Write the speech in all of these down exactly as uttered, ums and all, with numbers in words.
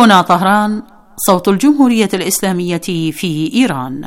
هنا طهران، صوت الجمهورية الإسلامية في إيران.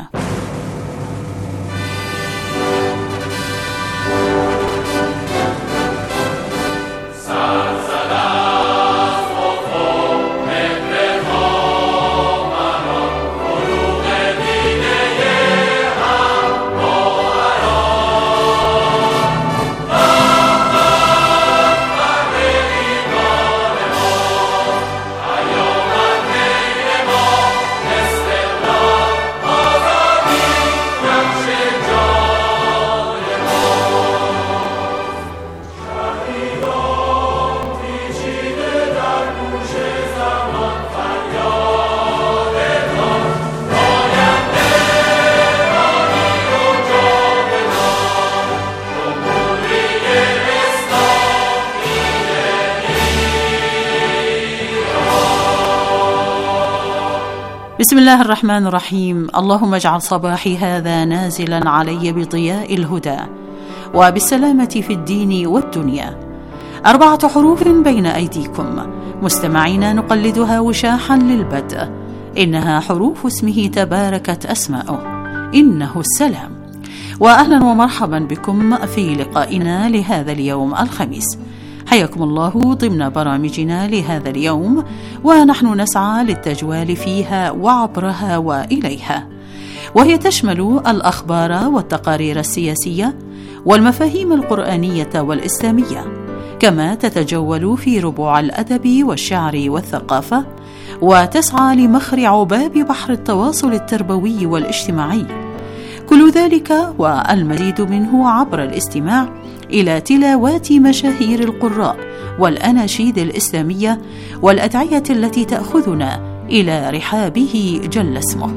بسم الله الرحمن الرحيم. اللهم اجعل صباحي هذا نازلا علي بضياء الهدى وبالسلامة في الدين والدنيا. أربعة حروف بين أيديكم مستمعين نقلدها وشاحا للبدء، إنها حروف اسمه تباركت أسماؤه، إنه السلام. وأهلا ومرحبا بكم في لقائنا لهذا اليوم الخميس. حياكم الله ضمن برامجنا لهذا اليوم، ونحن نسعى للتجوال فيها وعبرها وإليها، وهي تشمل الأخبار والتقارير السياسية والمفاهيم القرآنية والإسلامية، كما تتجول في ربوع الأدب والشعر والثقافة، وتسعى لمخر عباب بحر التواصل التربوي والاجتماعي. كل ذلك والمزيد منه عبر الاستماع إلى تلاوات مشاهير القراء والأناشيد الإسلامية والأدعية التي تأخذنا إلى رحابه جل اسمه.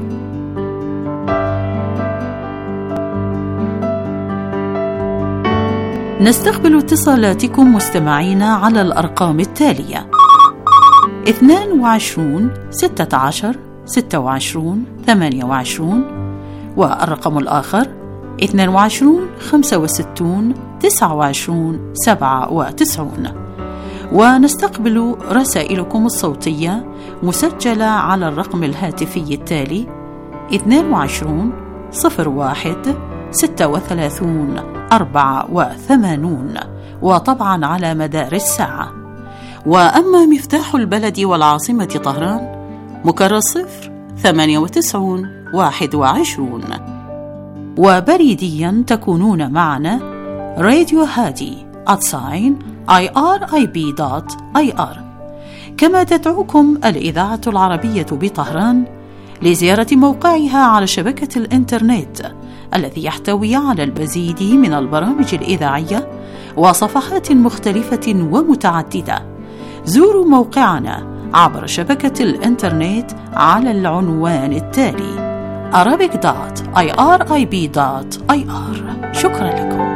نستقبل اتصالاتكم مستمعينا على الأرقام التالية: اثنان وعشرون ستة عشر ستة وعشرون ثمانية وعشرون، والرقم الآخر اثنان وعشرون خمسة وستون تسعة وعشرون سبعة وتسعون. ونستقبل رسائلكم الصوتية مسجلة على الرقم الهاتفي التالي اثنان وعشرون صفر واحد ستة وثلاثون أربعة وثمانون، وطبعا على مدار الساعة. وأما مفتاح البلد والعاصمة طهران مكرر صفر ثمانية وتسعون واحد وعشرون. وبريديا تكونون معنا راديو هادي @اي ار اي بي دوت اي ار. كما تدعوكم الإذاعة العربية بطهران لزيارة موقعها على شبكة الإنترنت الذي يحتوي على المزيد من البرامج الإذاعية وصفحات مختلفة ومتعددة. زوروا موقعنا عبر شبكة الإنترنت على العنوان التالي arabic dot irib dot i r. شكرا لكم.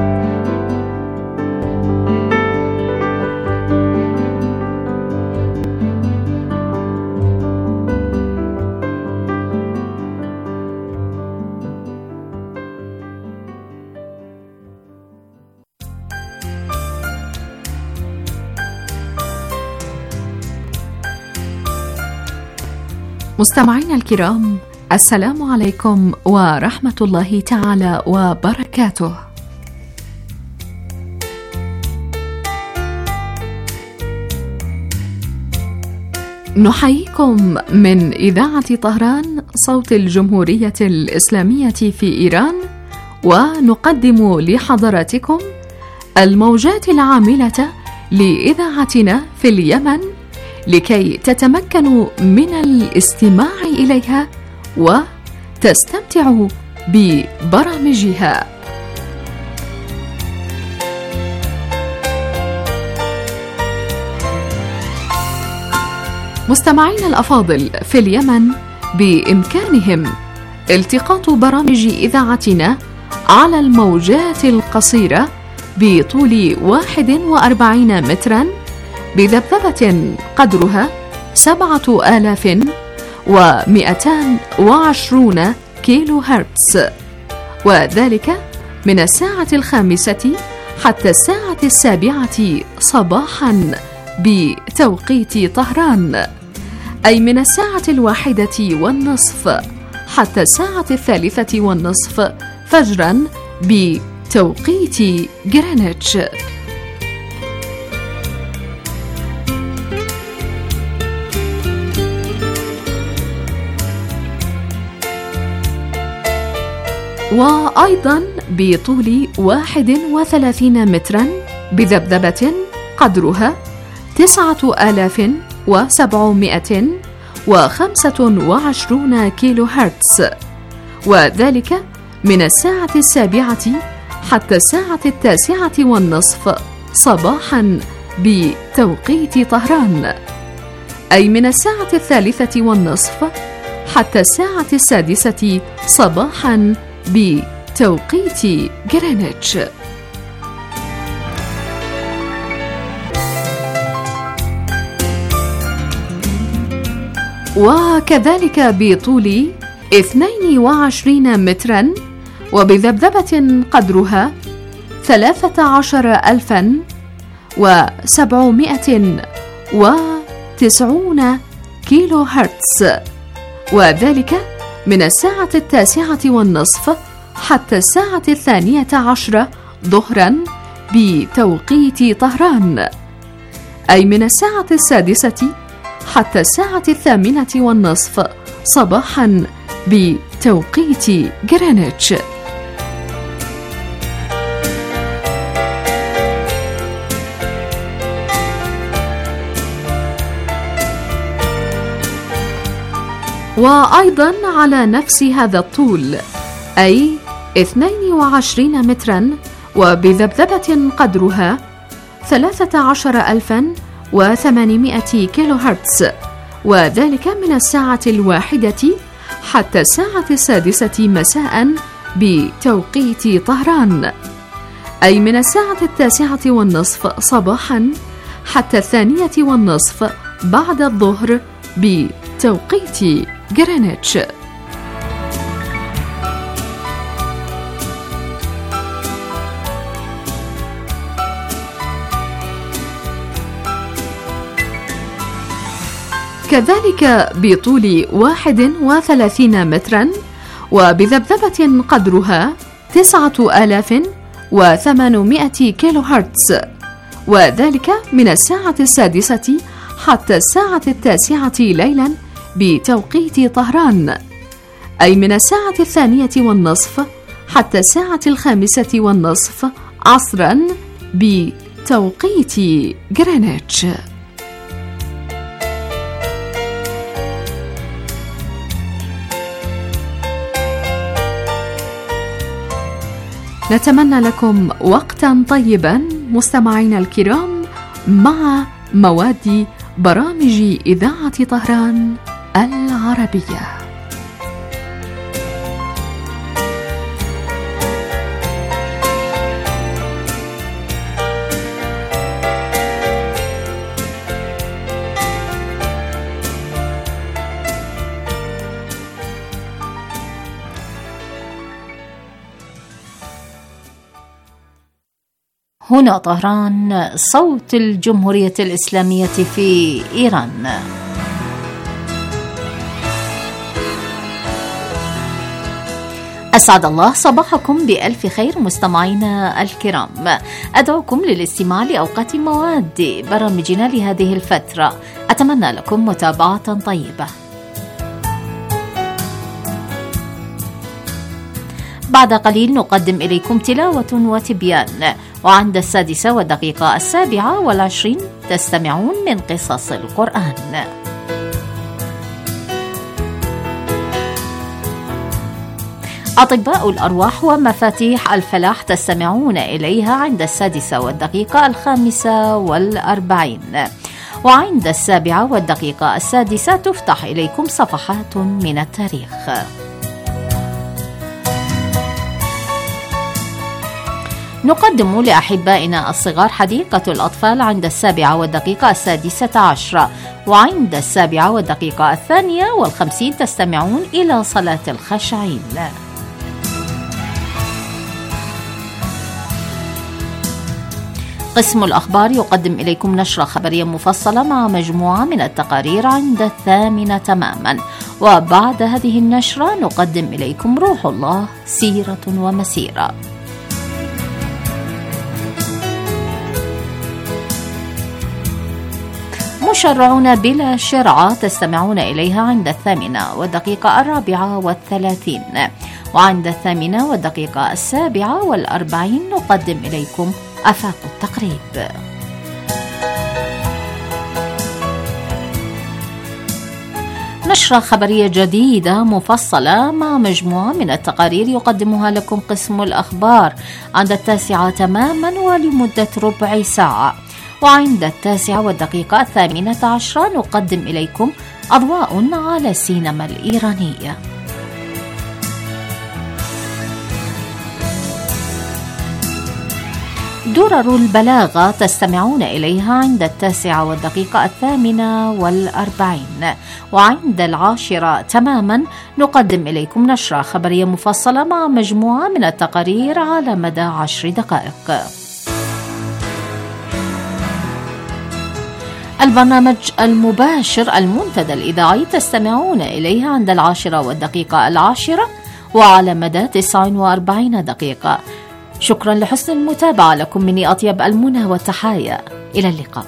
مستمعينا الكرام، السلام عليكم ورحمة الله تعالى وبركاته. نحييكم من إذاعة طهران صوت الجمهورية الإسلامية في إيران، ونقدم لحضراتكم الموجات العاملة لإذاعتنا في اليمن لكي تتمكنوا من الاستماع إليها وتستمتعوا ببرامجها. مستمعينا الأفاضل، في اليمن بإمكانهم التقاط برامج إذاعتنا على الموجات القصيرة بطول واحد وأربعين متراً بذبذبة قدرها سبعة آلاف ومئتان وعشرون كيلو هرتز، وذلك من الساعة الخامسة حتى الساعة السابعة صباحا بتوقيت طهران. أي من الساعة الواحدة والنصف حتى الساعة الثالثة والنصف فجرا بتوقيت جرينتش. وأيضا بطول واحد وثلاثين مترا بذبذبة قدرها تسعة آلاف وسبعمائة وخمسة وعشرون كيلو هرتز، وذلك من الساعة السابعة حتى الساعة التاسعة والنصف صباحا بتوقيت طهران، أي من الساعة الثالثة والنصف حتى الساعة السادسة صباحا بتوقيت جرينتش. وكذلك بطول اثنين وعشرين مترا وبذبذبة قدرها ثلاثة عشر ألفا وسبعمائة وتسعون كيلو هرتز، وذلك من الساعة التاسعة والنصف حتى الساعة الثانية عشرة ظهرا بتوقيت طهران، أي من الساعة السادسة حتى الساعة الثامنة والنصف صباحا بتوقيت جرينتش. وأيضا على نفس هذا الطول، أي اثنين وعشرين مترا وبذبذبة قدرها ثلاثة عشر ألفا وثمانمائة كيلو هرتز، وذلك من الساعة الواحدة حتى الساعة السادسة مساء بتوقيت طهران، أي من الساعة التاسعة والنصف صباحا حتى الثانية والنصف بعد الظهر بتوقيت جرينتش. كذلك بطول واحد وثلاثين مترا وبذبذبة قدرها تسعة آلاف وثمانمائة كيلو هرتز، وذلك من الساعة السادسة حتى الساعة التاسعة ليلا بتوقيت طهران، أي من الساعة الثانية والنصف حتى الساعة الخامسة والنصف عصرا بتوقيت جرينتش. نتمنى لكم وقتا طيبا مستمعينا الكرام مع مواد برامج إذاعة طهران العربية. هنا طهران، صوت الجمهورية الإسلامية في إيران. أسعد الله صباحكم بألف خير مستمعينا الكرام. أدعوكم للاستماع لأوقات مواد برامجنا لهذه الفترة. أتمنى لكم متابعة طيبة. بعد قليل نقدم إليكم تلاوة وتبيان، وعند السادسة والدقيقة السابعة والعشرين تستمعون من قصص القرآن. أطباء الأرواح ومفاتيح الفلاح تستمعون إليها عند السادسة والدقيقة الخامسة والأربعين، وعند السابعة والدقيقة السادسة تفتح إليكم صفحات من التاريخ. نقدم لأحبائنا الصغار حديقة الأطفال عند السابعة والدقيقة السادسة عشرة، وعند السابعة والدقيقة الثانية والخمسين تستمعون إلى صلاة الخاشعين. قسم الأخبار يقدم إليكم نشرة خبرية مفصلة مع مجموعة من التقارير عند الثامنة تماما، وبعد هذه النشرة نقدم إليكم روح الله سيرة ومسيرة. مشرعون بلا شرعة تستمعون إليها عند الثامنة والدقيقة الرابعة والثلاثين، وعند الثامنة والدقيقة السابعة والأربعين نقدم إليكم أفاق التقريب. نشرة خبرية جديدة مفصلة مع مجموعة من التقارير يقدمها لكم قسم الأخبار عند التاسعة تماما ولمدة ربع ساعة، وعند التاسعة والدقيقة الثامنة عشرة نقدم إليكم أضواء على السينما الإيرانية. درر البلاغة تستمعون إليها عند التاسعة والدقيقة الثامنة والأربعين، وعند العاشرة تماما نقدم إليكم نشرة خبرية مفصلة مع مجموعة من التقارير على مدى عشر دقائق. البرنامج المباشر المنتدى الإذاعي تستمعون إليها عند العاشرة والدقيقة العاشرة وعلى مدى تسع وأربعين دقيقة. شكرا لحسن المتابعة، لكم مني أطيب المنى والتحايا، إلى اللقاء.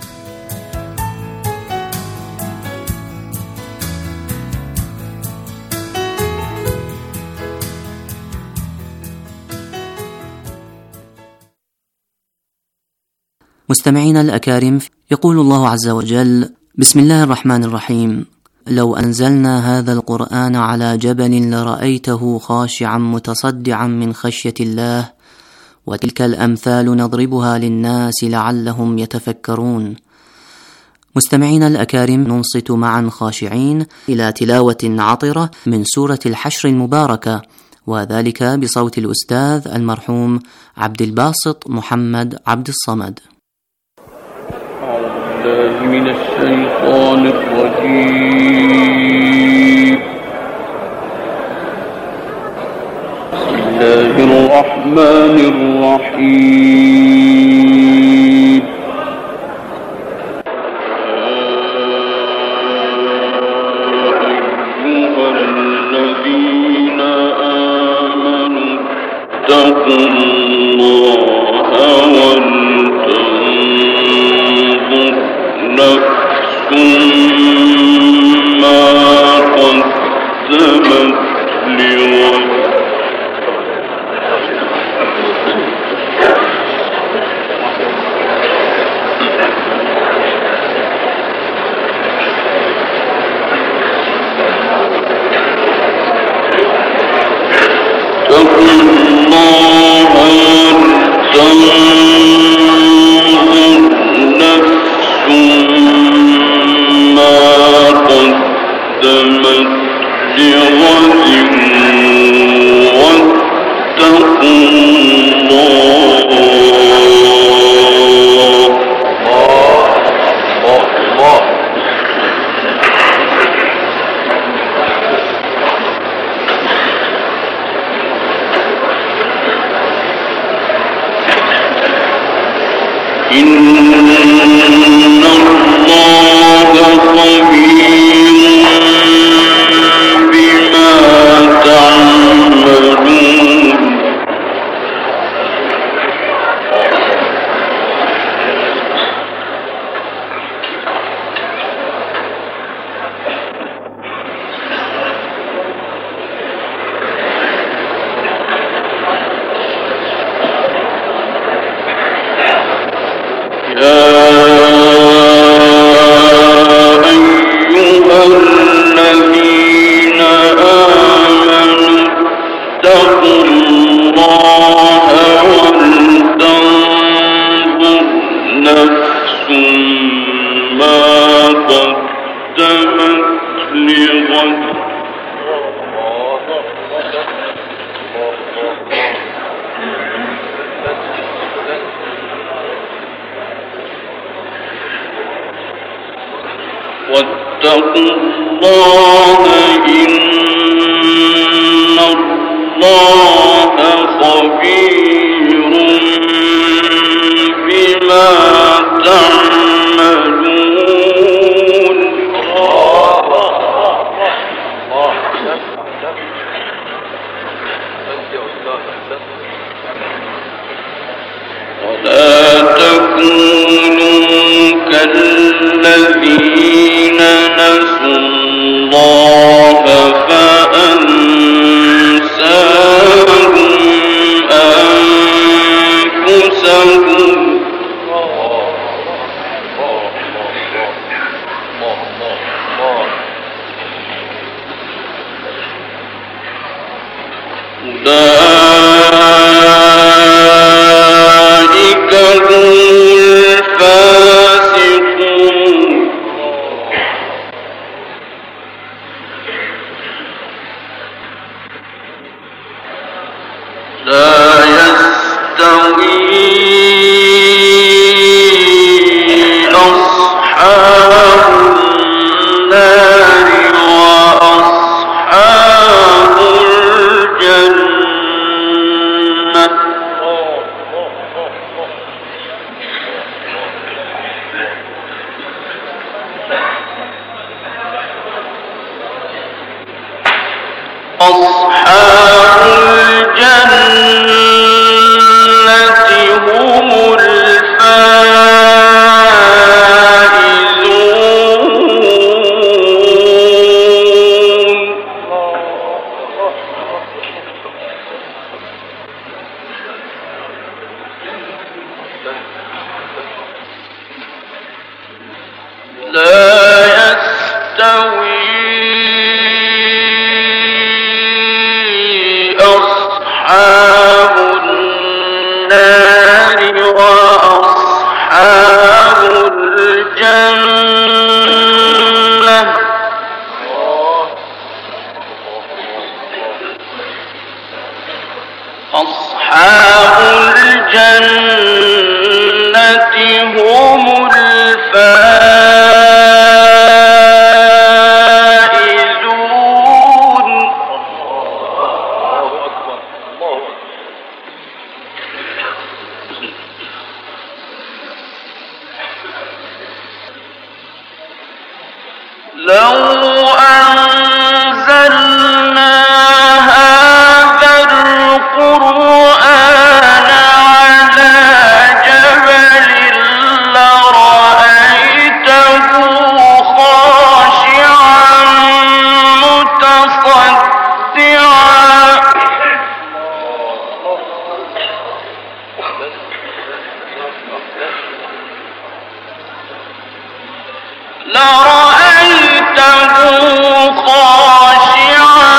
مستمعينا الأكارم، يقول الله عز وجل: بسم الله الرحمن الرحيم. لو أنزلنا هذا القرآن على جبل لرأيته خاشعا متصدعا من خشية الله، وتلك الأمثال نضربها للناس لعلهم يتفكرون. مستمعينا الأكارم، ننصت معا خاشعين إلى تلاوة عطرة من سورة الحشر المباركة، وذلك بصوت الأستاذ المرحوم عبد الباسط محمد عبد الصمد. من الشيطان الرجيم. بسم الله الرحمن الرحيم. أيها الذين آمنوا اتقوا الله ولتنظر نفس ما قدمت لغد. اتقوا الله ولتنظر نفس ما قدمت لغد واتقوا الله. إن الله خبير بما تعملون. واتقوا الله إن الله خبير بما أولئك هم الفاسقون لا يستوي أصحاب النار وأصحاب الجنة أصحاب الجنة هم الفائزون لا يستوي أصحاب النار وأصحاب الجنة أصحاب الجنة هم الفائزون لو أنزلنا هذا القرآن على جبل لرأيته خاشعا متصدعا لرأيته خاشعا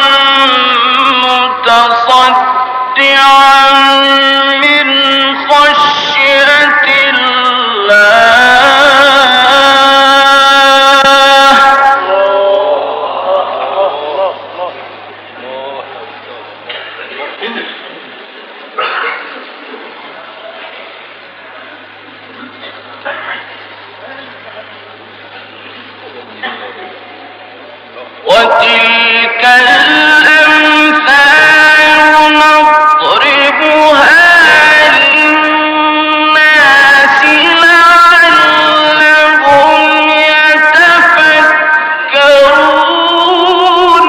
متصدعا من خشية الله وتلك الأمثال نضربها للناس لعلهم يتفكرون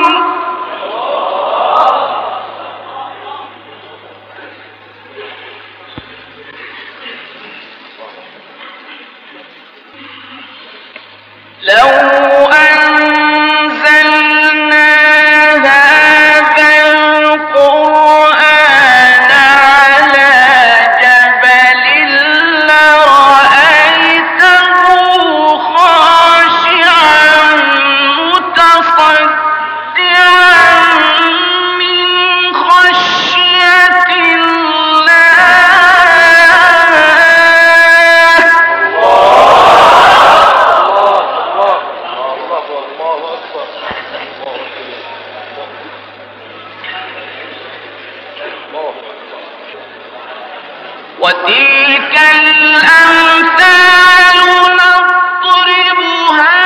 لو أنزلنا هذا القرآن على جبل لرأيته خاشعا متصدعا من خشية وتلك الأمثال نضربها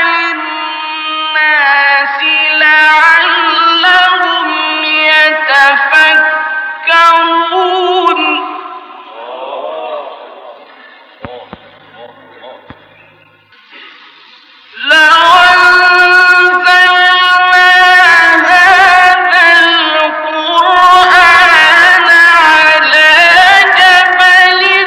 للناس لعلهم يتفكرون لو أنزلنا هذا القرآن على جبل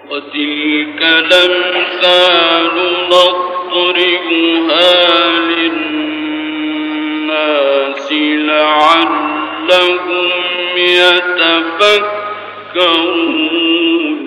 وتلك الأمثال نضربها للناس لعلهم يتفكرون.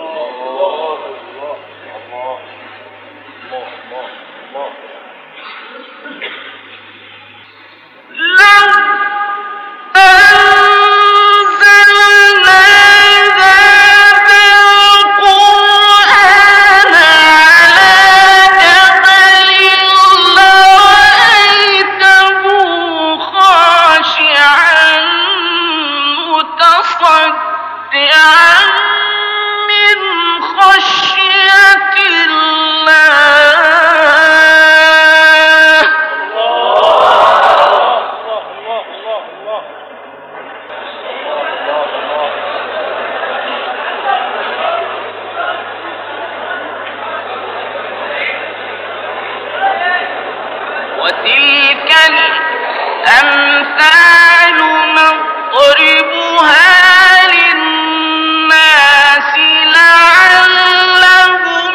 وتلك الأمثال نضربها للناس لعلهم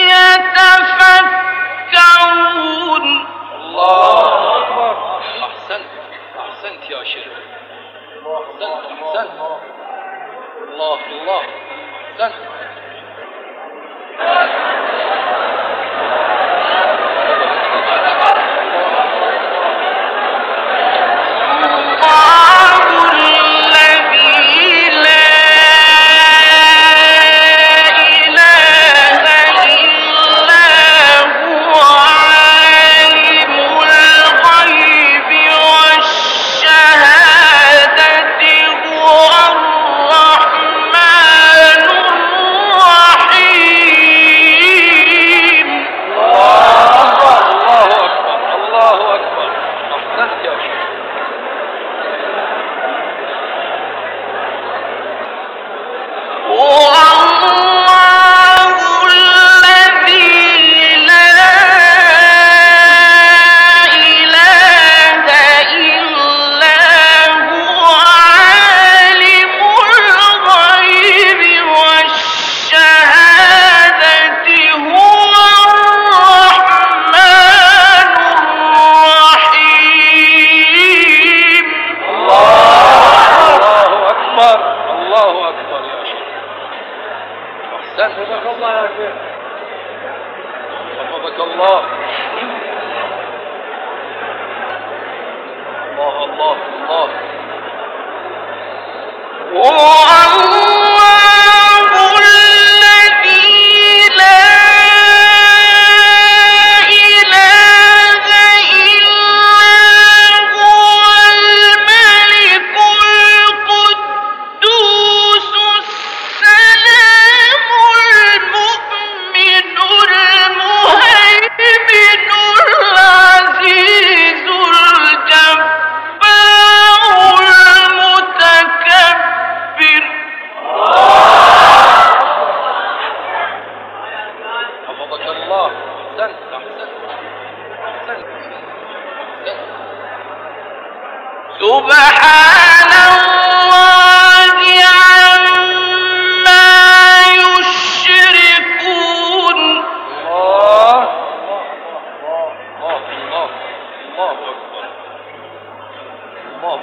يتفكرون. الله أكبر. أحسنت أحسنت يا شيخ. أحسنت أحسنت. الله الله أحسنت. حفظك الله. الله الله الله. سبحان الله عما يشركون. الله الله الله الله أكبر. الله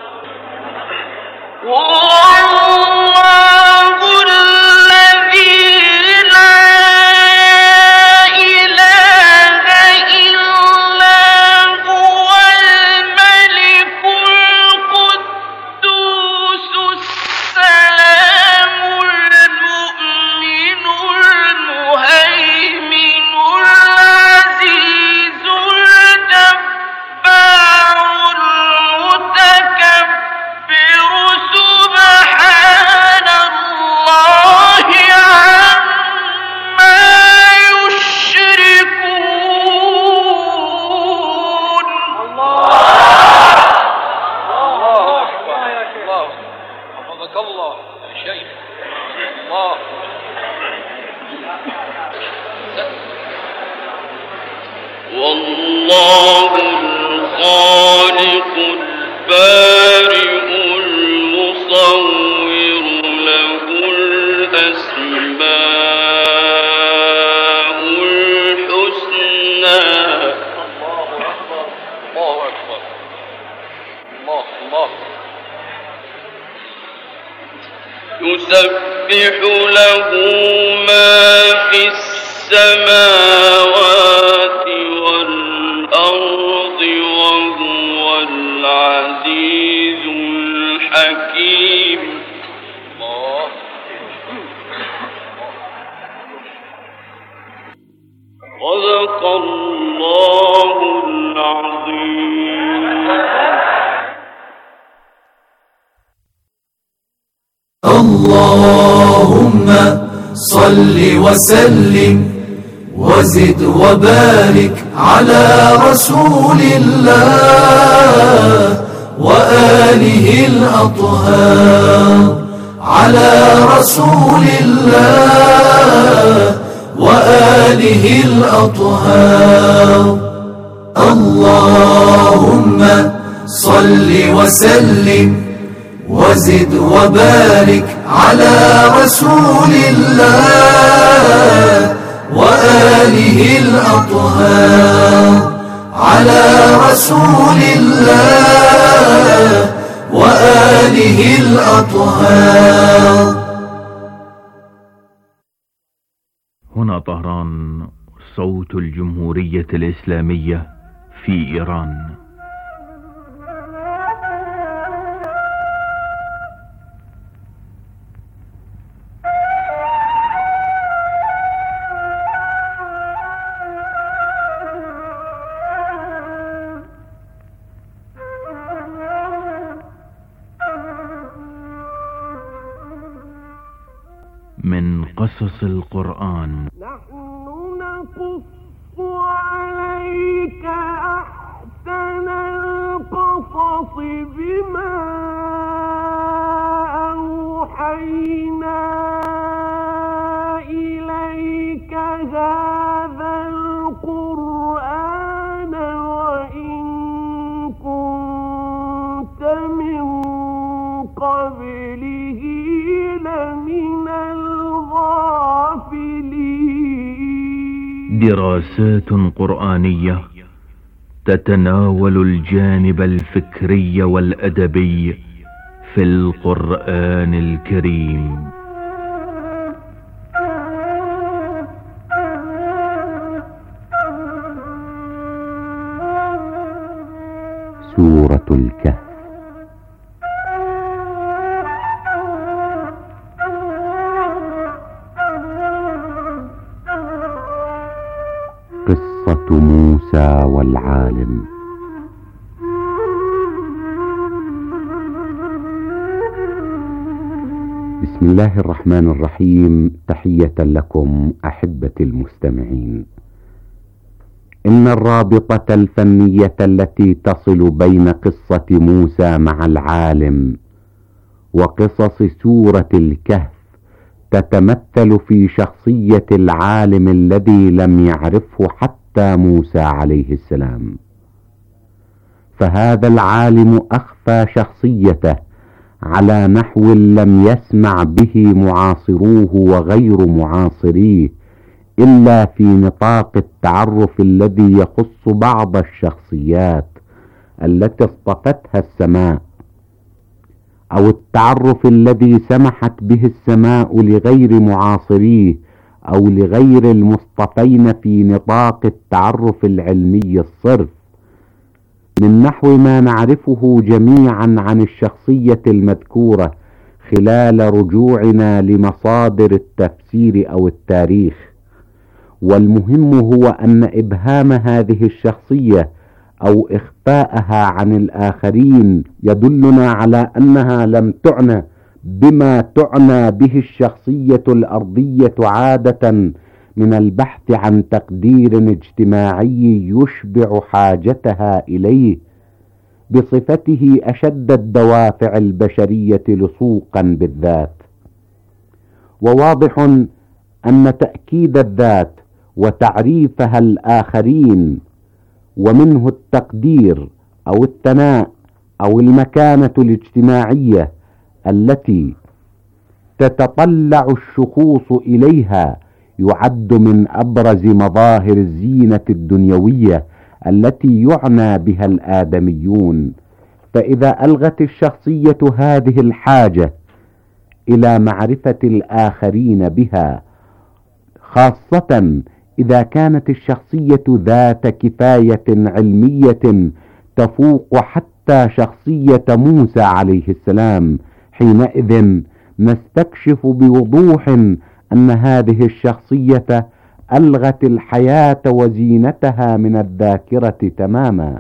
والله الخالق البارئ المصور له الأسماء يسبح له ما في السماوات والأرض وهو العزيز الحكيم. صدق الله العظيم. اللهم صل وسلم وزد وبارك على رسول الله وآله الأطهار، على رسول الله وآله الأطهار. اللهم صل وسلم وزد وبارك على رسول الله وآله الأطهار، على رسول الله وآله الأطهار. هنا طهران، صوت الجمهورية الإسلامية في إيران. من قصص القرآن. نحن نقص عليك أحسن القصص بما أوحينا إليك هذا القرآن وإن كنت من قبله لمن دراسات قرآنية تتناول الجانب الفكري والأدبي في القرآن الكريم. سورة الكهف. قصة موسى والعالم. بسم الله الرحمن الرحيم. تحية لكم أحبتي المستمعين. إن الرابطة الفنية التي تصل بين قصة موسى مع العالم وقصص سورة الكهف تتمثل في شخصية العالم الذي لم يعرفه حتى موسى عليه السلام. فهذا العالم أخفى شخصيته على نحو لم يسمع به معاصروه وغير معاصريه إلا في نطاق التعرف الذي يخص بعض الشخصيات التي اصطفتها السماء، أو التعرف الذي سمحت به السماء لغير معاصريه أو لغير المصطفين في نطاق التعرف العلمي الصرف، من نحو ما نعرفه جميعا عن الشخصية المذكورة خلال رجوعنا لمصادر التفسير أو التاريخ. والمهم هو أن إبهام هذه الشخصية أو إخفاءها عن الآخرين يدلنا على أنها لم تعنى بما تعنى به الشخصية الأرضية عادة من البحث عن تقدير اجتماعي يشبع حاجتها إليه، بصفته أشد الدوافع البشرية لصوقا بالذات. وواضح أن تأكيد الذات وتعريفها الآخرين ومنه التقدير أو الثناء أو المكانة الاجتماعية التي تتطلع الشخوص إليها يعد من أبرز مظاهر الزينة الدنيوية التي يعنى بها الآدميون. فإذا ألغت الشخصية هذه الحاجة إلى معرفة الآخرين بها، خاصة إذا كانت الشخصية ذات كفاية علمية تفوق حتى شخصية موسى عليه السلام. حينئذ نستكشف بوضوح أن هذه الشخصية ألغت الحياة وزينتها من الذاكرة تماما،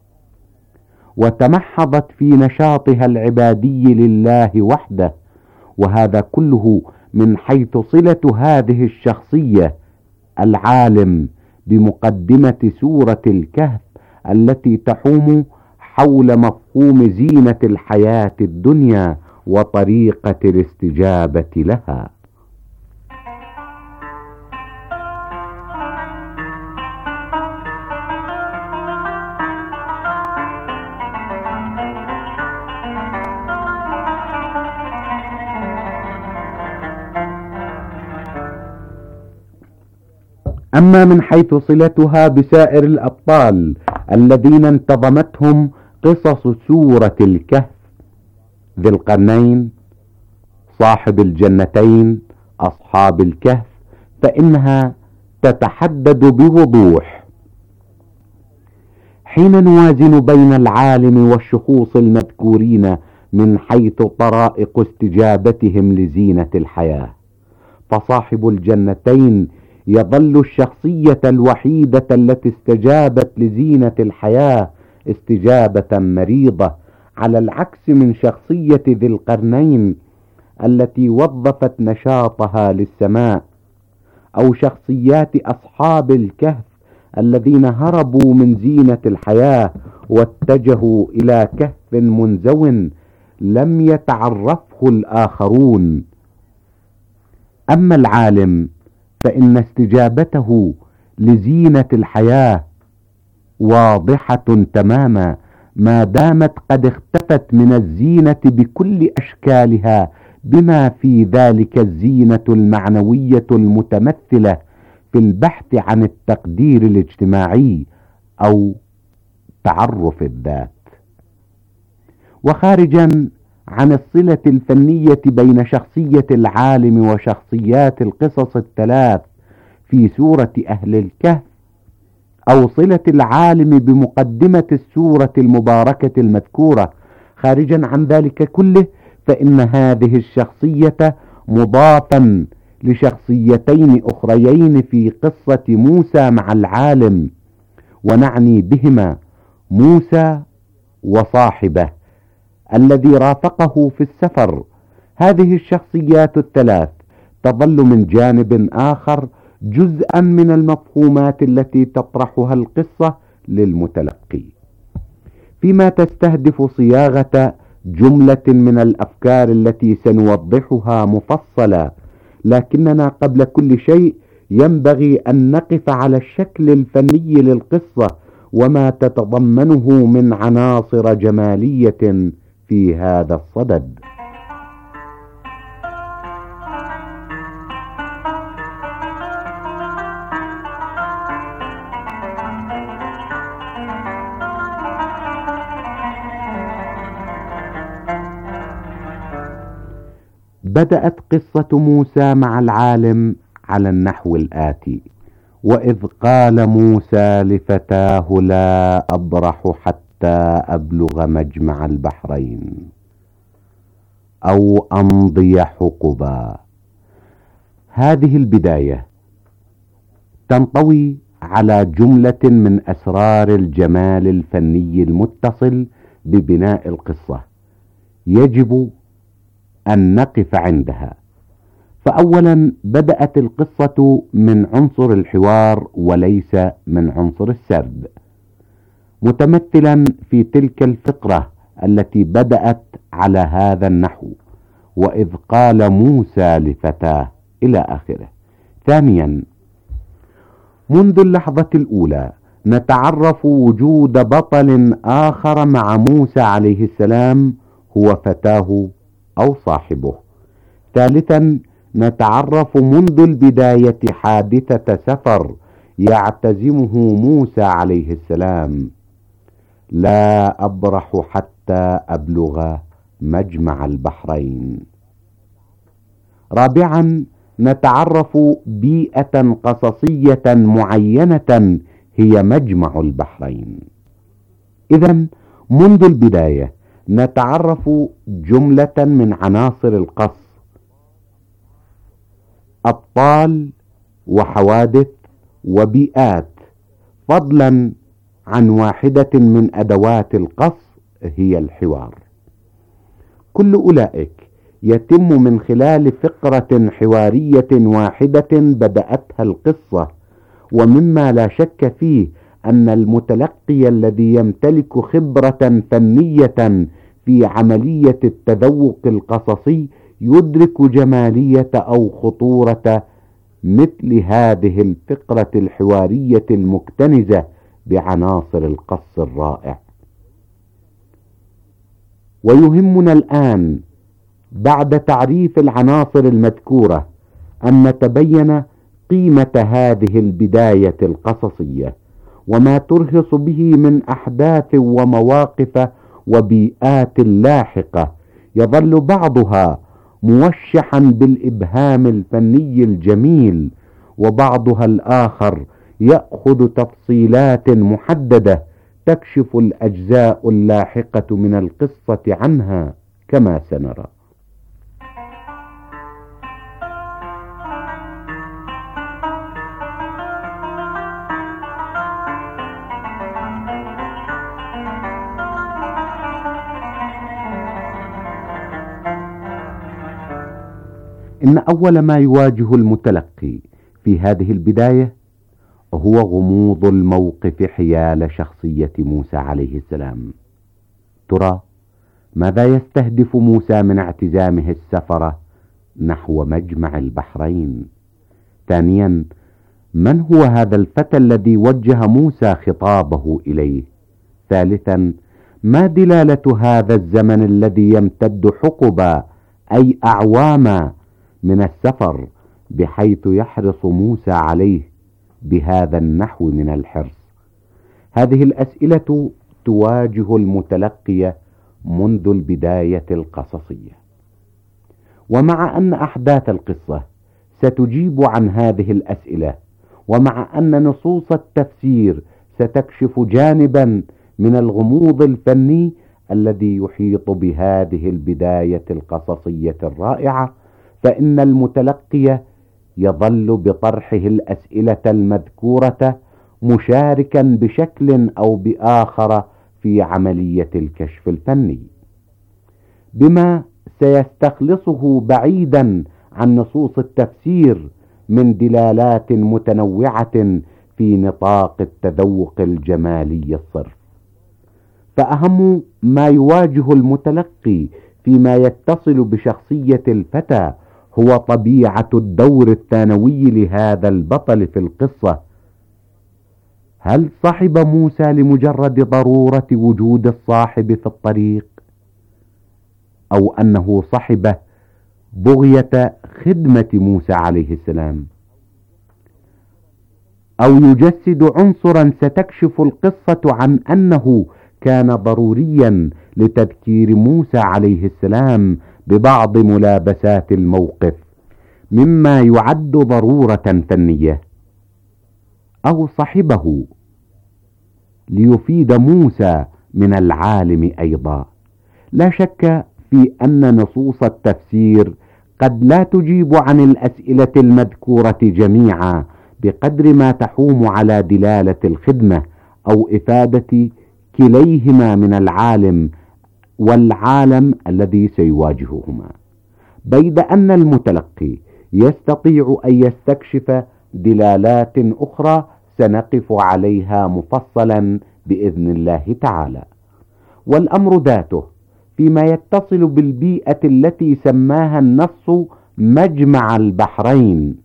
وتمحضت في نشاطها العبادي لله وحده، وهذا كله من حيث صلة هذه الشخصية العالم بمقدمة سورة الكهف التي تحوم حول مفهوم زينة الحياة الدنيا وطريقة الاستجابة لها. أما من حيث صلتها بسائر الأبطال الذين انتظمتهم قصص سورة الكهف، ذي القرنين، صاحب الجنتين، أصحاب الكهف، فإنها تتحدد بوضوح. حين نوازن بين العالم والشخوص المذكورين من حيث طرائق استجابتهم لزينة الحياة، فصاحب الجنتين يظل الشخصية الوحيدة التي استجابت لزينة الحياة استجابة مريضة، على العكس من شخصية ذي القرنين التي وظفت نشاطها للسماء، أو شخصيات أصحاب الكهف الذين هربوا من زينة الحياة واتجهوا إلى كهف منزو لم يتعرفه الآخرون. أما العالم فإن استجابته لزينة الحياة واضحة تماما ما دامت قد اختفت من الزينة بكل أشكالها، بما في ذلك الزينة المعنوية المتمثلة في البحث عن التقدير الاجتماعي أو تعرف الذات. وخارجا عن الصلة الفنية بين شخصية العالم وشخصيات القصص الثلاث في سورة أهل الكهف، أو صلة العالم بمقدمة السورة المباركة المذكورة، خارجا عن ذلك كله، فإن هذه الشخصية مضافا لشخصيتين أخريين في قصة موسى مع العالم، ونعني بهما موسى وصاحبه الذي رافقه في السفر. هذه الشخصيات الثلاث تظل من جانب آخر جزءا من المفهومات التي تطرحها القصة للمتلقي، فيما تستهدف صياغة جملة من الأفكار التي سنوضحها مفصلا. لكننا قبل كل شيء ينبغي أن نقف على الشكل الفني للقصة وما تتضمنه من عناصر جمالية في هذا الصدد. بدأت قصة موسى مع العالم على النحو الآتي: وإذ قال موسى لفتاه لا أبرح حتى أبلغ مجمع البحرين أو أمضي حقبا. هذه البداية تنطوي على جملة من أسرار الجمال الفني المتصل ببناء القصة يجب أن نقف عندها. فأولا بدأت القصة من عنصر الحوار وليس من عنصر السرد، متمثلا في تلك الفقرة التي بدأت على هذا النحو: وإذ قال موسى لفتاه إلى آخره. ثانيا، منذ اللحظة الأولى نتعرف وجود بطل آخر مع موسى عليه السلام هو فتاه أو صاحبه. ثالثا، نتعرف منذ البداية حادثة سفر يعتزمه موسى عليه السلام: لا أبرح حتى أبلغ مجمع البحرين. رابعا، نتعرف بيئة قصصية معينة هي مجمع البحرين. إذن منذ البداية نتعرف جملة من عناصر القص: أبطال وحوادث وبيئات، فضلا عن واحدة من أدوات القص هي الحوار. كل أولئك يتم من خلال فقرة حوارية واحدة بدأتها القصة، ومما لا شك فيه أن المتلقي الذي يمتلك خبرة فنية في عملية التذوق القصصي يدرك جمالية أو خطورة مثل هذه الفقرة الحوارية المكتنزة بعناصر القص الرائع. ويهمنا الآن بعد تعريف العناصر المذكورة أن نتبين قيمة هذه البداية القصصية وما ترهص به من أحداث ومواقف وبيئات لاحقة، يظل بعضها موشحا بالإبهام الفني الجميل، وبعضها الآخر يأخذ تفصيلات محددة تكشف الأجزاء اللاحقة من القصة عنها كما سنرى. إن أول ما يواجه المتلقي في هذه البداية هو غموض الموقف حيال شخصية موسى عليه السلام. ترى ماذا يستهدف موسى من اعتزامه السفر نحو مجمع البحرين؟ ثانيا، من هو هذا الفتى الذي وجه موسى خطابه إليه؟ ثالثا، ما دلالة هذا الزمن الذي يمتد حقبا أي أعواما من السفر بحيث يحرص موسى عليه بهذا النحو من الحرص؟ هذه الأسئلة تواجه المتلقي منذ البداية القصصية، ومع أن أحداث القصة ستجيب عن هذه الأسئلة، ومع أن نصوص التفسير ستكشف جانبا من الغموض الفني الذي يحيط بهذه البداية القصصية الرائعة، فإن المتلقي يظل بطرحه الأسئلة المذكورة مشاركا بشكل أو بآخر في عملية الكشف الفني، بما سيستخلصه بعيدا عن نصوص التفسير من دلالات متنوعة في نطاق التذوق الجمالي الصرف. فأهم ما يواجه المتلقي فيما يتصل بشخصية الفتى هو طبيعة الدور الثانوي لهذا البطل في القصة. هل صحب موسى لمجرد ضرورة وجود الصاحب في الطريق، أو أنه صحبه بغية خدمة موسى عليه السلام، أو يجسد عنصرا ستكشف القصة عن أنه كان ضروريا لتذكير موسى عليه السلام ببعض ملابسات الموقف مما يعد ضرورة فنية، أو صحبه ليفيد موسى من العالم أيضا. لا شك في أن نصوص التفسير قد لا تجيب عن الأسئلة المذكورة جميعا بقدر ما تحوم على دلالة الخدمة أو إفادة كليهما من العالم والعالم الذي سيواجههما، بيد أن المتلقي يستطيع أن يستكشف دلالات أخرى سنقف عليها مفصلا بإذن الله تعالى. والأمر ذاته فيما يتصل بالبيئة التي سماها النص مجمع البحرين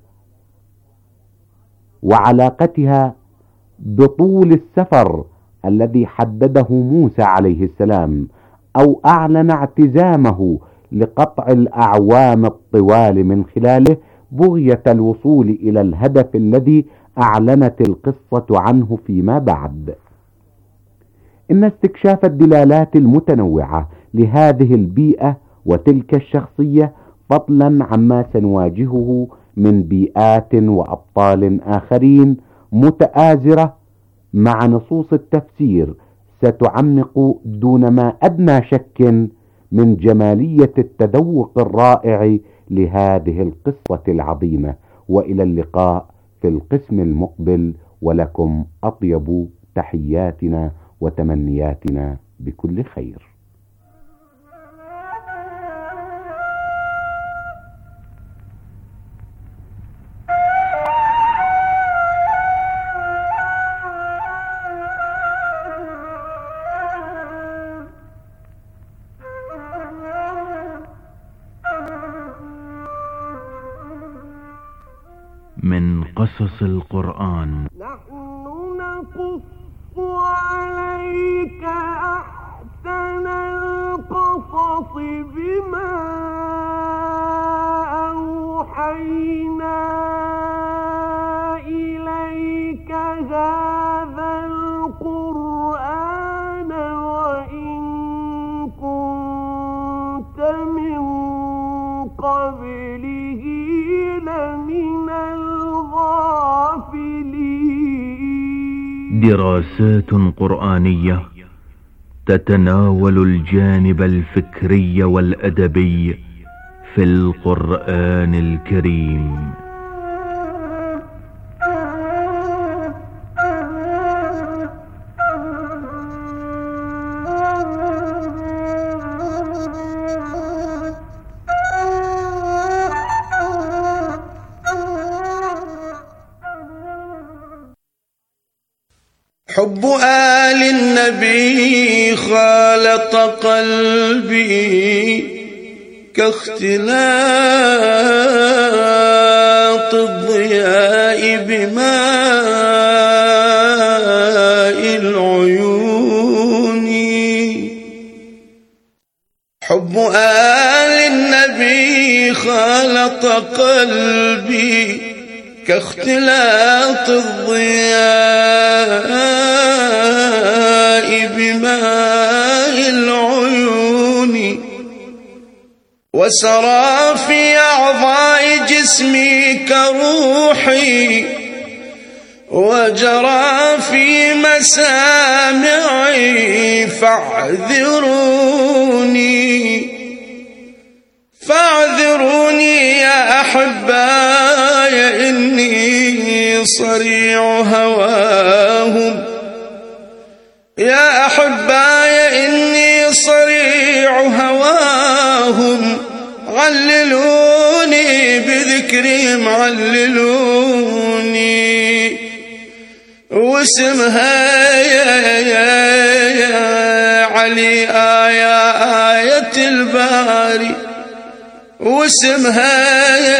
وعلاقتها بطول السفر الذي حدده موسى عليه السلام، أو أعلن اعتزامه لقطع الأعوام الطوال من خلاله بغية الوصول إلى الهدف الذي أعلنت القصة عنه فيما بعد. إن استكشاف الدلالات المتنوعة لهذه البيئة وتلك الشخصية فضلا عما سنواجهه من بيئات وأبطال آخرين متآزرة مع نصوص التفسير ستعمق دون ما أدنى شك من جمالية التذوق الرائع لهذه القصة العظيمة. وإلى اللقاء في القسم المقبل، ولكم أطيب تحياتنا وتمنياتنا بكل خير. من قصص القرآن. نحن نقص عليك أحسن القصص بما أوحينا إليك هذا القرآن وإن كنت من قبله لمن الغافلين. دراسات قرآنية تتناول الجانب الفكري والأدبي في القرآن الكريم. حب آل النبي خالط قلبي كاختلاط الضياء بماء العيون. حب آل النبي خالط قلبي كاختلاط الضياء بماء العيون وسرى في أعضاء جسمي كروحي وجرى في مسامعي فاعذروني فاعذروني يا أحباي إني صريع هواهم يا أحباي إني صريع هواهم عللوني بذكرهم عللوني واسمها يا علي آية آية الباري واسمها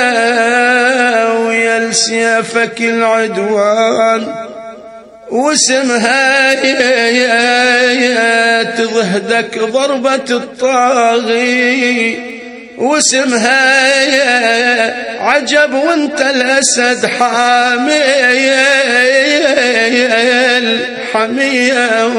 ويا لسيفك العدوان واسمها تضهدك ضربة الطاغي واسمها عجب وانت الأسد حامي الحمية.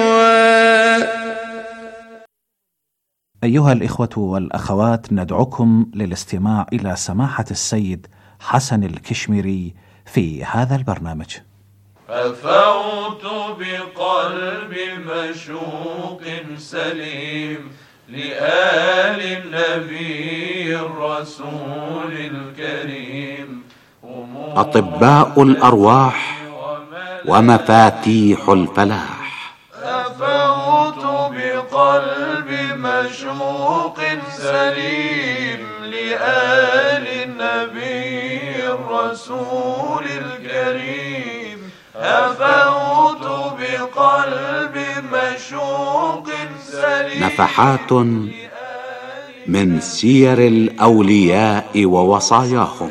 أيها الإخوة والأخوات، ندعوكم للاستماع إلى سماحة السيد حسن الكشميري في هذا البرنامج. ففوت بقلب مشوق سليم لآل النبي الرسول الكريم أطباء الأرواح ومفاتيح الفلاح. ففوت بقلب مشوق سليم لآل النبي الرسول الكريم أفوت بقلب مشوق سليم. نفحات من سير الأولياء ووصاياهم.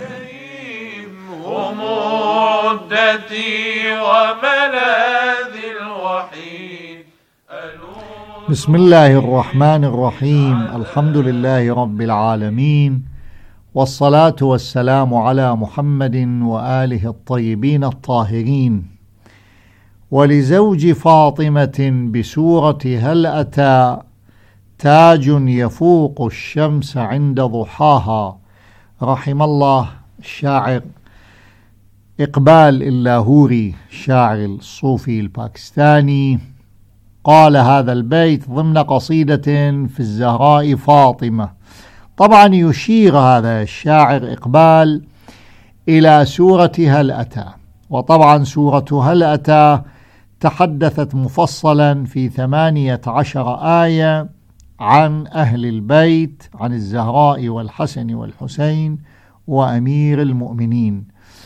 ومعدتي وملاذ الوحيد. بسم الله الرحمن الرحيم. الحمد لله رب العالمين، والصلاة والسلام على محمد وآله الطيبين الطاهرين. ولزوج فاطمة بسورة هل أتى تاج يفوق الشمس عند ضحاها رحم الله الشاعر إقبال اللاهوري الشاعر الصوفي الباكستاني، قال هذا البيت ضمن قصيدة في الزهراء فاطمة. طبعا يشير هذا الشاعر إقبال إلى سورة هل أتى، وطبعا سورة هل أتى تحدثت مفصلا في ثمانية عشر آية عن أهل البيت، عن الزهراء والحسن والحسين وأمير المؤمنين،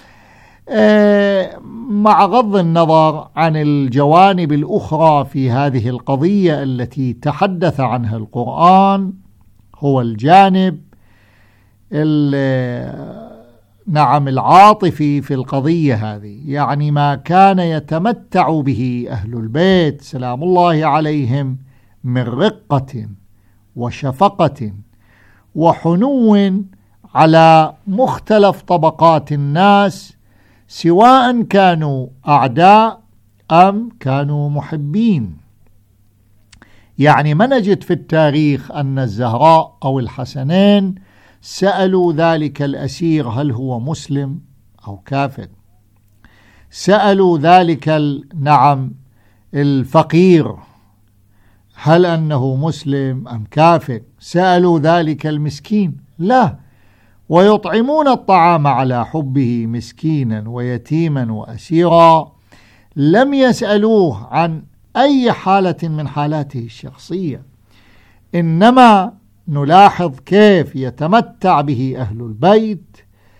مع غض النظر عن الجوانب الأخرى في هذه القضية التي تحدث عنها القرآن. هو الجانب نعم العاطفي في القضية هذه، يعني ما كان يتمتع به أهل البيت سلام الله عليهم من رقة وشفقة وحنو على مختلف طبقات الناس، سواء كانوا أعداء أم كانوا محبين. يعني ما نجد في التاريخ أن الزهراء أو الحسنين سألوا ذلك الأسير هل هو مسلم أو كافر، سألوا ذلك نعم الفقير هل أنه مسلم أم كافر، سألوا ذلك المسكين، لا، ويطعمون الطعام على حبه مسكينا ويتيما وأسيرا. لم يسألوه عن أي حالة من حالاته الشخصية، إنما نلاحظ كيف يتمتع به أهل البيت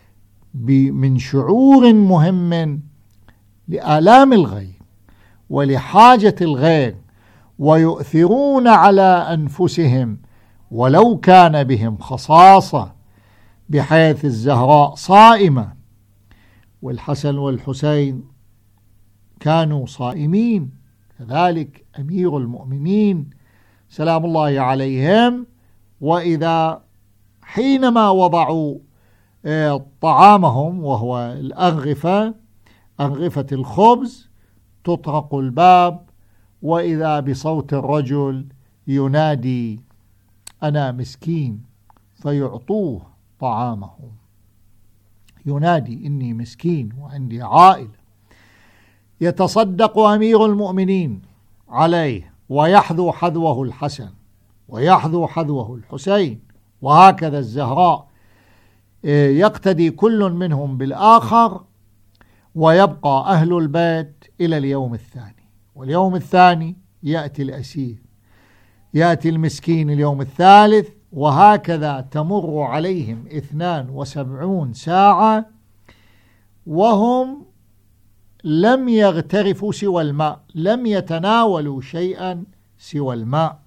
من شعور مهم لآلام الغير ولحاجة الغير، ويؤثرون على أنفسهم ولو كان بهم خصاصة، بحيث الزهراء صائمة والحسن والحسين كانوا صائمين، كذلك أمير المؤمنين سلام الله عليهم. وإذا حينما وضعوا طعامهم وهو الأغرفة، أغرفة الخبز، تطرق الباب وإذا بصوت الرجل ينادي أنا مسكين، فيعطوه طعامهم، ينادي إني مسكين وعندي عائلة. يتصدق أمير المؤمنين عليه ويحذو حذوه الحسن ويحذو حذوه الحسين، وهكذا الزهراء يقتدي كل منهم بالآخر، ويبقى أهل البيت إلى اليوم الثاني. واليوم الثاني يأتي الأسير، يأتي المسكين اليوم الثالث، وهكذا تمر عليهم اثنان وسبعون ساعة وهم لم يغترفوا سوى الماء، لم يتناولوا شيئا سوى الماء.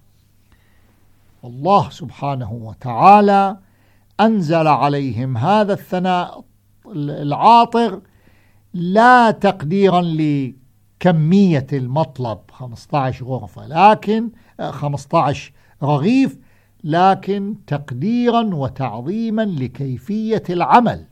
الله سبحانه وتعالى أنزل عليهم هذا الثناء العاطر لا تقديرا لكمية المطلب خمسة عشر غرفة، لكن خمسة عشر رغيف، لكن تقديرا وتعظيما لكيفية العمل.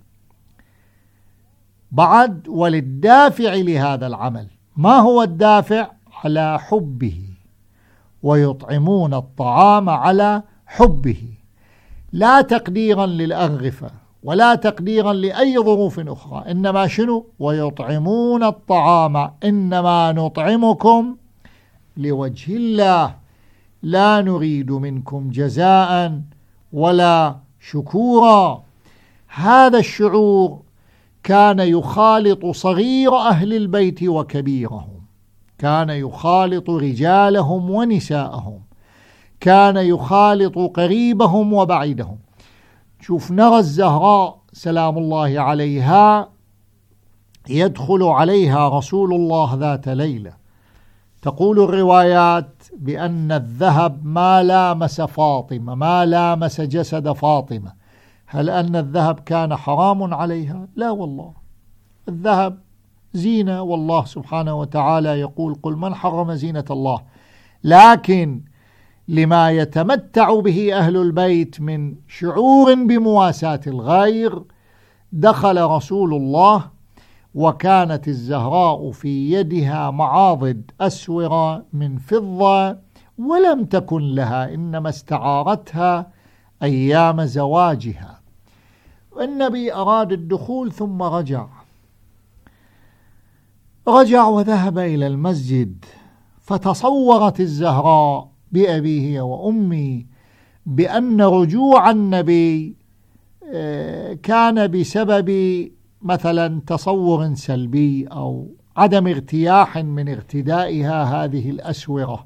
بعد وللدافع لهذا العمل، ما هو الدافع؟ على حبه، ويطعمون الطعام على حبه، لا تقديرا للأغرفة ولا تقديرا لأي ظروف أخرى، إنما شنو؟ ويطعمون الطعام إنما نطعمكم لوجه الله لا نريد منكم جزاء ولا شكورا. هذا الشعور كان يخالط صغير أهل البيت وكبيرهم، كان يخالط رجالهم ونساءهم، كان يخالط قريبهم وبعيدهم. شوف نرى الزهراء سلام الله عليها يدخل عليها رسول الله ذات ليلة، تقول الروايات بأن الذهب ما لامس فاطمة، ما لامس جسد فاطمة. هل أن الذهب كان حرام عليها؟ لا والله، الذهب زينة، والله سبحانه وتعالى يقول قل من حرم زينة الله. لكن لما يتمتع به أهل البيت من شعور بمواساة الغير، دخل رسول الله وكانت الزهراء في يدها معاضد أسورة من فضة، ولم تكن لها، إنما استعارتها أيام زواجها. النبي أراد الدخول ثم رجع رجع وذهب إلى المسجد، فتصورت الزهراء بأبيه وأمي بأن رجوع النبي كان بسبب مثلا تصور سلبي أو عدم ارتياح من ارتدائها هذه الأسورة.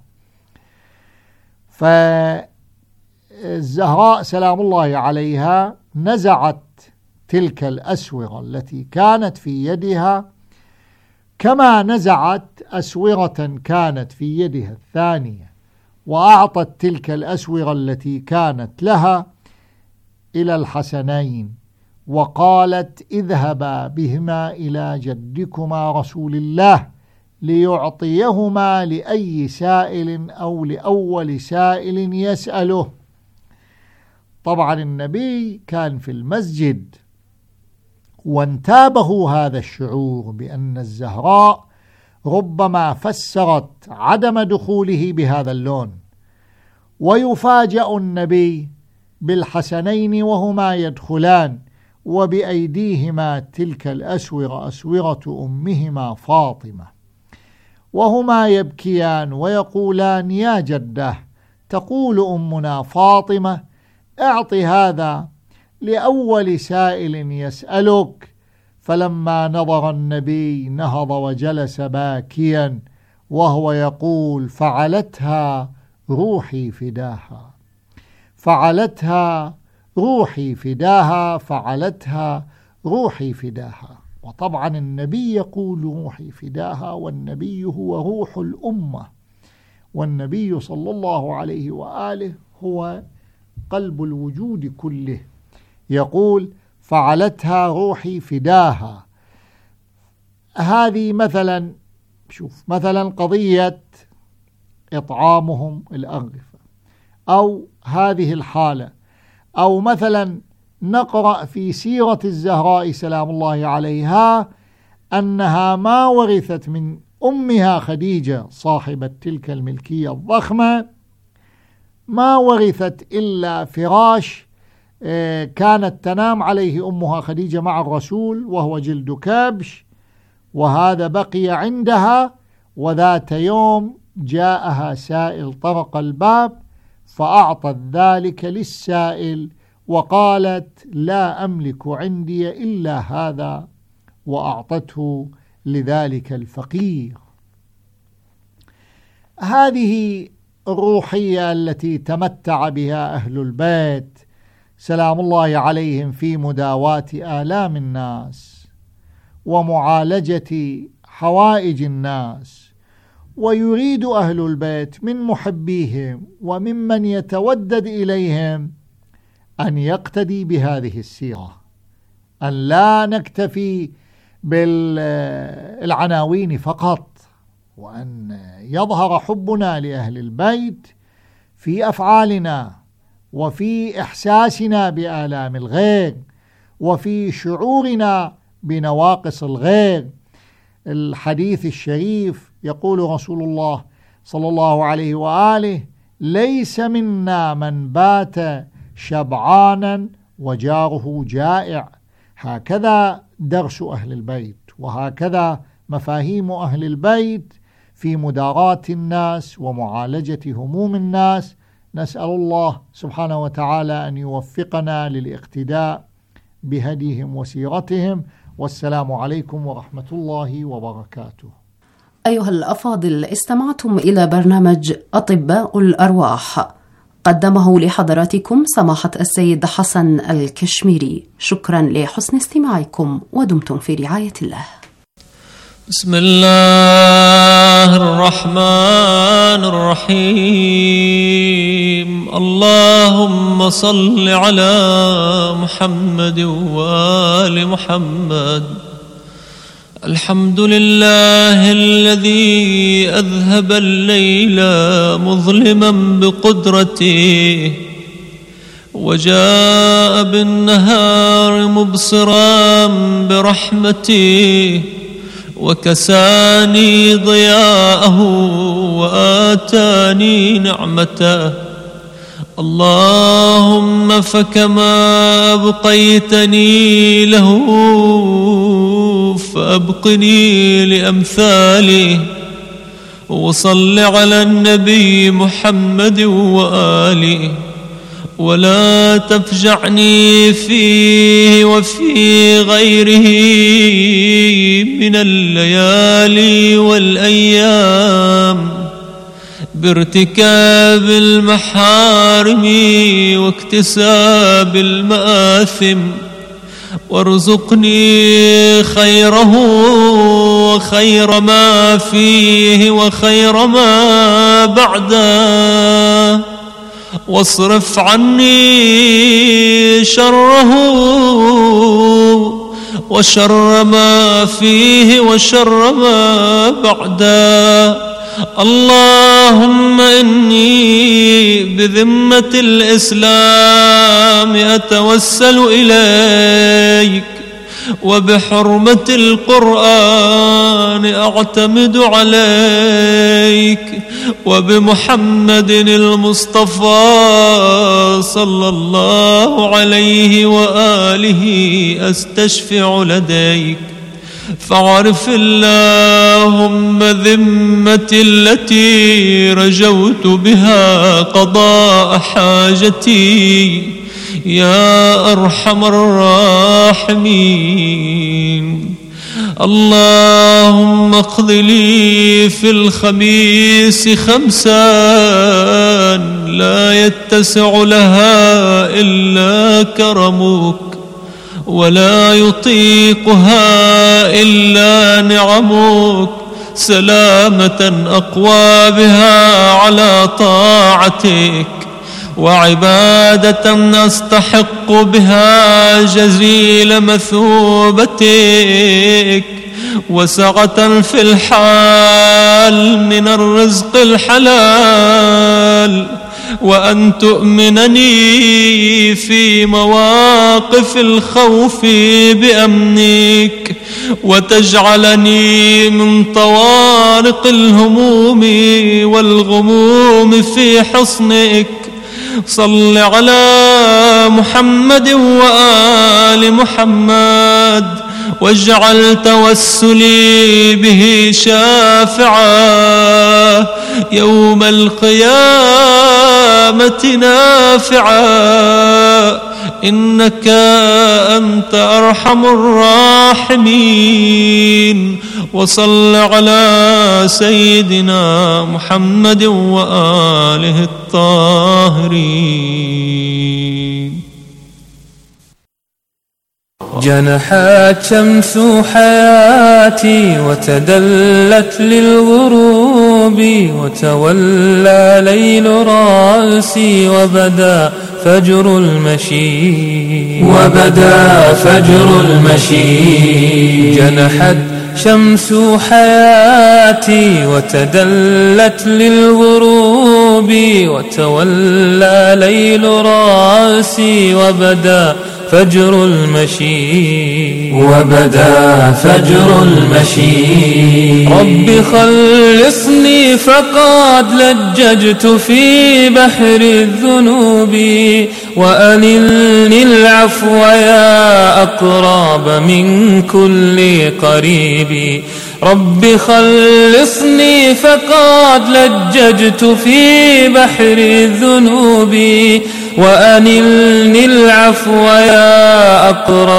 فالزهراء سلام الله عليها نزعت تلك الأسورة التي كانت في يدها، كما نزعت أسورة كانت في يدها الثانية، وأعطت تلك الأسورة التي كانت لها إلى الحسنين، وقالت اذهبا بهما إلى جدكما رسول الله ليعطيهما لأي سائل أو لأول سائل يسأله. طبعا النبي كان في المسجد وانتابه هذا الشعور بأن الزهراء ربما فسرت عدم دخوله بهذا اللون، ويفاجأ النبي بالحسنين وهما يدخلان وبأيديهما تلك الأسورة أسورة أمهما فاطمة، وهما يبكيان ويقولان يا جده، تقول أمنا فاطمة اعط هذا لأول سائل يسألك. فلما نظر النبي نهض وجلس باكيا وهو يقول فعلتها روحي فداها، فعلتها روحي فداها، فعلتها روحي فداها. وطبعا النبي يقول روحي فداها، والنبي هو روح الأمة، والنبي صلى الله عليه وآله هو قلب الوجود كله، يقول فعلتها روحي فداها. هذه مثلا شوف مثلا قضية إطعامهم الأغرفة، أو هذه الحالة، أو مثلا نقرأ في سيرة الزهراء سلام الله عليها أنها ما ورثت من أمها خديجة صاحبة تلك الملكية الضخمة، ما ورثت إلا فراش كانت تنام عليه أمها خديجة مع الرسول وهو جلد كبش، وهذا بقي عندها. وذات يوم جاءها سائل طرق الباب فأعطت ذلك للسائل وقالت لا أملك عندي إلا هذا، وأعطته لذلك الفقير. هذه الروحية التي تمتع بها أهل البيت سلام الله عليهم في مداواة آلام الناس ومعالجة حوائج الناس. ويريد أهل البيت من محبيهم وممن يتودد إليهم أن يقتدي بهذه السيرة، أن لا نكتفي بالعناوين فقط، وأن يظهر حبنا لأهل البيت في أفعالنا وفي إحساسنا بآلام الغير وفي شعورنا بنواقص الغير. الحديث الشريف يقول رسول الله صلى الله عليه وآله ليس منا من بات شبعانا وجاره جائع. هكذا درس أهل البيت، وهكذا مفاهيم أهل البيت في مداراة الناس ومعالجة هموم الناس. نسأل الله سبحانه وتعالى أن يوفقنا للاقتداء بهديهم وسيرتهم، والسلام عليكم ورحمة الله وبركاته. أيها الأفاضل، استمعتم إلى برنامج أطباء الأرواح، قدمه لحضراتكم سماحة السيد حسن الكشميري. شكرا لحسن استماعكم، ودمتم في رعاية الله. بسم الله الرحمن الرحيم. اللهم صل على محمد وآل محمد. الحمد لله الذي أذهب الليل مظلما بقدرته، وجاء بالنهار مبصرا برحمته، وكساني ضياءه وآتاني نعمته، اللهم فكما أبقيتني له فأبقني لأمثاله. وصل على النبي محمد وآله، ولا تفجعني فيه وفي غيره من الليالي والأيام بارتكاب المحارم واكتساب المآثم، وارزقني خيره وخير ما فيه وخير ما بعده، واصرف عني شره وشر ما فيه وشر ما بعده. اللهم إني بذمة الإسلام أتوسل إليك، وبحرمة القرآن أعتمد عليك، وبمحمد المصطفى صلى الله عليه وآله أستشفع لديك. فاعرف اللهم ذمتي التي رجوت بها قضاء حاجتي يا أرحم الراحمين. اللهم اقض لي في الخميس خمسا لا يتسع لها إلا كرمك، ولا يطيقها إلا نعمك، سلامة أقوى بها على طاعتك، وعبادة أستحق بها جزيل مثوبتك، وسعة في الحال من الرزق الحلال، وأن تؤمنني في مواقف الخوف بأمنك، وتجعلني من طوارق الهموم والغموم في حصنك. صل على محمد وآل محمد، واجعل توسلي به شافعا يوم القيامة نافعا، إنك أنت أرحم الراحمين. وصل على سيدنا محمد وآله الطاهرين. جنحت شمس حياتي وتدلت للغروب، وتولى ليل رأسي وبدا فجر المشي وبدا فجر المشي. جنحت شمس حياتي وتدلت للغروب، وتولى ليل رأسي وبدا فجر المشي وبدا فجر المشي. رب خلصني فقد لججت في بحر الذنوب، وأنلني العفو يا أقرب من كل قريب. رب خلصني فقد لججت في بحر الذنوب، وأنلني العفو يا أقرب